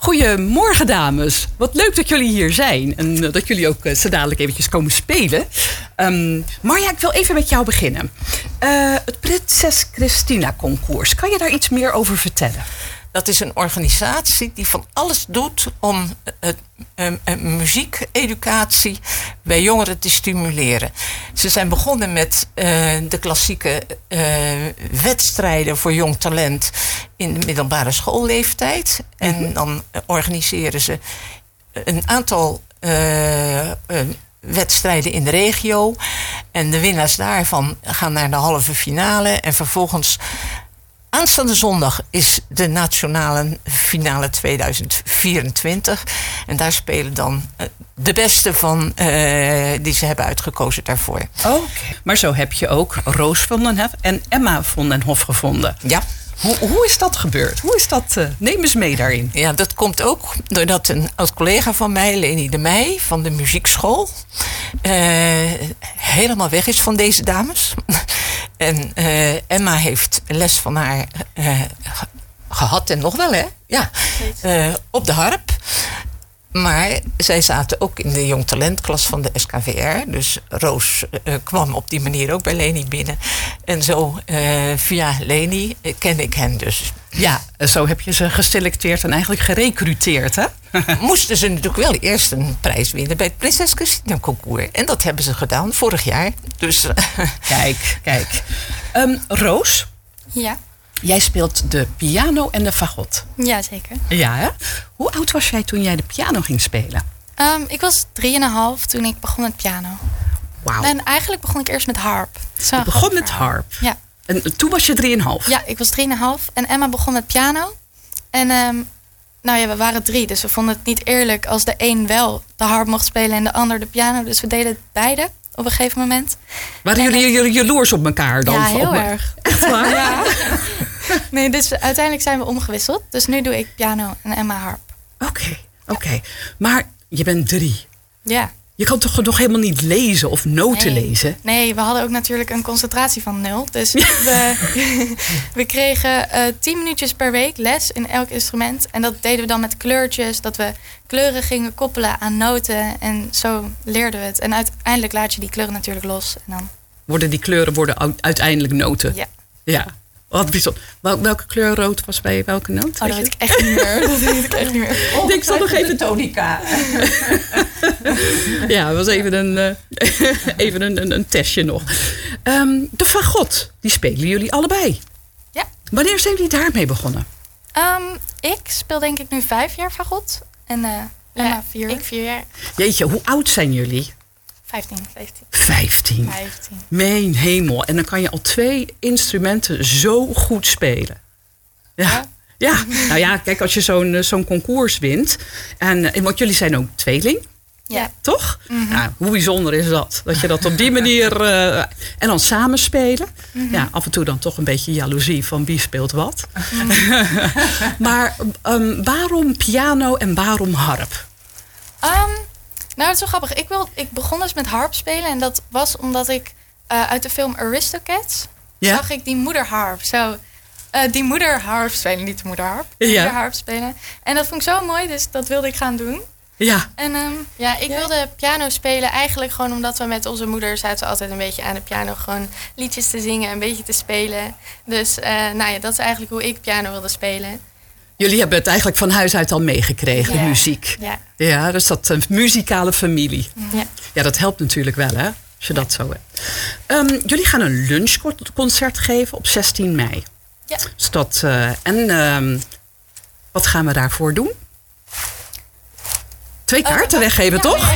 Goedemorgen, dames. Wat leuk dat jullie hier zijn. En dat jullie ook zo dadelijk eventjes komen spelen. Marja, ik wil even met jou beginnen. Het Prinses Christina Concours. Kan je daar iets meer over vertellen? Dat is een organisatie die van alles doet om muziekeducatie bij jongeren te stimuleren. Ze zijn begonnen met de klassieke wedstrijden voor jong talent in de middelbare schoolleeftijd. En dan organiseren ze een aantal wedstrijden in de regio. En de winnaars daarvan gaan naar de halve finale. En vervolgens aanstaande zondag is de nationale finale 2024. En daar spelen dan de beste van die ze hebben uitgekozen daarvoor. Oké. Maar zo heb je ook Roos van den Hof en Emma van den Hof gevonden. Ja. Hoe is dat gebeurd? Hoe is dat? Neem eens mee daarin. Ja, dat komt ook doordat een oud-collega van mij, Leni de Meij, van de muziekschool, helemaal weg is van deze dames. En Emma heeft les van haar gehad en nog wel, hè? Ja, op de harp. Maar zij zaten ook in de jong talentklas van de SKVR. Dus Roos kwam op die manier ook bij Leni binnen. En zo via Leni ken ik hen dus. Ja, zo heb je ze geselecteerd en eigenlijk gerecruiteerd, hè? Moesten ze natuurlijk wel eerst een prijs winnen bij het Prinses Christina Concours. En dat hebben ze gedaan vorig jaar. Dus, Kijk. Roos? Ja. Jij speelt de piano en de fagot. Ja, zeker. Ja, hè? Hoe oud was jij toen jij de piano ging spelen? Ik was 3,5 toen ik begon met piano. Wauw. En eigenlijk begon ik eerst met harp. Je begon met harp? Ja. En toen was je 3,5? Ja, ik was 3,5. En Emma begon met piano. En nou ja, we waren 3. Dus we vonden het niet eerlijk als de een wel de harp mocht spelen en de ander de piano. Dus we deden het beide op een gegeven moment. Waren jullie jaloers op elkaar dan? Ja, heel erg. Echt waar? Ja. Nee, dus uiteindelijk zijn we omgewisseld. Dus nu doe ik piano en Emma harp. Oké. Maar je bent 3. Ja. Je kan toch nog helemaal niet lezen of noten lezen? Nee, we hadden ook natuurlijk een concentratie van 0. Dus we kregen 10 minuutjes per week les in elk instrument. En dat deden we dan met kleurtjes. Dat we kleuren gingen koppelen aan noten. En zo leerden we het. En uiteindelijk laat je die kleuren natuurlijk los. En dan worden die kleuren uiteindelijk noten? Ja. Wat bijzonder. Welke kleur rood was bij welke noot? Oh, dat weet ik echt niet meer. Ik zal nog even tonica. Ja, dat was even een testje nog. De fagot, die spelen jullie allebei. Ja. Wanneer zijn jullie daarmee begonnen? Ik speel denk ik nu 5 jaar fagot. En Emma 4. Ik 4 jaar. Jeetje, hoe oud zijn jullie? 15. Mijn hemel. En dan kan je al 2 instrumenten zo goed spelen. Ja. Nou ja, kijk, als je zo'n concours wint. En want jullie zijn ook tweeling. Ja. Toch? Mm-hmm. Nou, hoe bijzonder is dat? Dat je dat op die manier... en dan samen spelen. Mm-hmm. Ja, af en toe dan toch een beetje jaloezie van wie speelt wat. Mm-hmm. Maar waarom piano en waarom harp? Nou, dat is wel grappig. Ik begon dus met harp spelen. En dat was omdat ik uit de film Aristocats zag ik die moederharp. Die moederharp spelen, niet de moederharp. De moederharp spelen. En dat vond ik zo mooi, dus dat wilde ik gaan doen. Ja. En ik wilde piano spelen eigenlijk gewoon omdat we met onze moeder zaten altijd een beetje aan de piano. Gewoon liedjes te zingen, een beetje te spelen. Dus dat is eigenlijk hoe ik piano wilde spelen. Jullie hebben het eigenlijk van huis uit al meegekregen, muziek. Ja, dus dat een muzikale familie. Ja, dat helpt natuurlijk wel, hè? Als je dat zo hebt. Jullie gaan een lunchconcert geven op 16 mei. Ja. Dus dat, wat gaan we daarvoor doen? 2 kaarten weggeven, toch?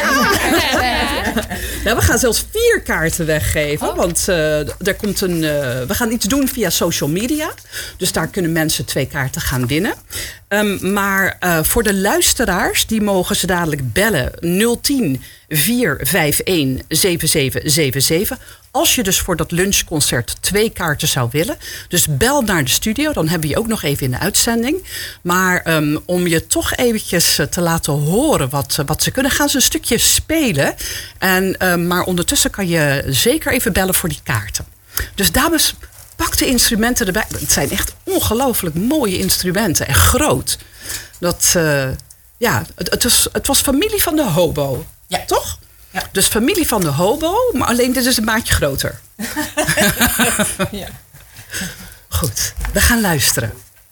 Ja, we gaan zelfs 4 kaarten weggeven. Want we gaan iets doen via social media. Dus daar kunnen mensen 2 kaarten gaan winnen. Maar voor de luisteraars, die mogen ze dadelijk bellen. 010 451 7777. Als je dus voor dat lunchconcert 2 kaarten zou willen. Dus bel naar de studio, dan hebben we je ook nog even in de uitzending. Maar om je toch eventjes te laten horen wat ze kunnen, gaan ze een stukje spelen. Maar ondertussen kan je zeker even bellen voor die kaarten. Dus dames, pak de instrumenten erbij. Het zijn echt ongelooflijk mooie instrumenten en groot. Het was familie van de hobo. Ja. Toch? Ja. Dus familie van de hobo, maar alleen dit is een maatje groter. Ja. Goed, we gaan luisteren.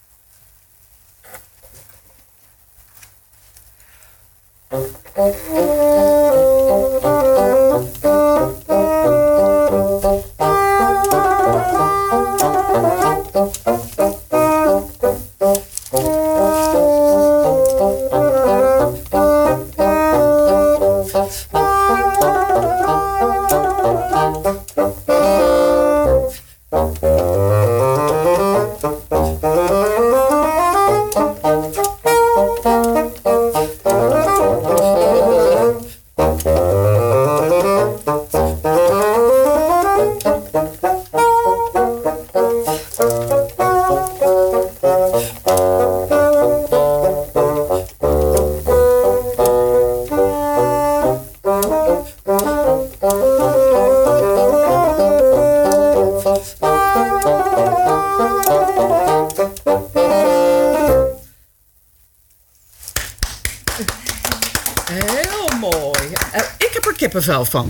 Kippenvel van.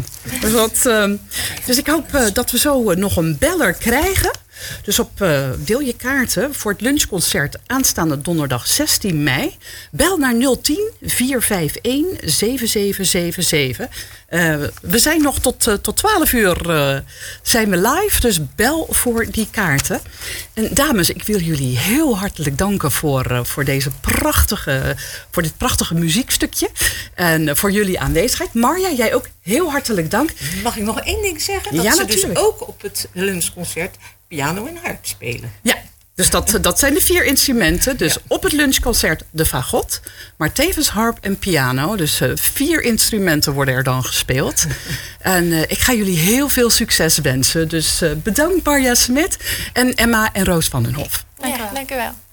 Dus ik hoop dat we zo nog een beller krijgen. Dus deel je kaarten voor het lunchconcert aanstaande donderdag 16 mei. Bel naar 010 451 7777. We zijn nog tot 12 uur zijn we live. Dus bel voor die kaarten. En dames, ik wil jullie heel hartelijk danken voor dit prachtige muziekstukje. En voor jullie aanwezigheid. Marja, jij ook heel hartelijk dank. Mag ik nog één ding zeggen? Dat ze dus ook op het lunchconcert piano en harp spelen. Ja, dus dat zijn de 4 instrumenten. Dus op het lunchconcert de fagot, maar tevens harp en piano. Dus 4 instrumenten worden er dan gespeeld. En ik ga jullie heel veel succes wensen. Dus bedankt Marja Smit en Emma en Roos van den Hof. Dank u wel.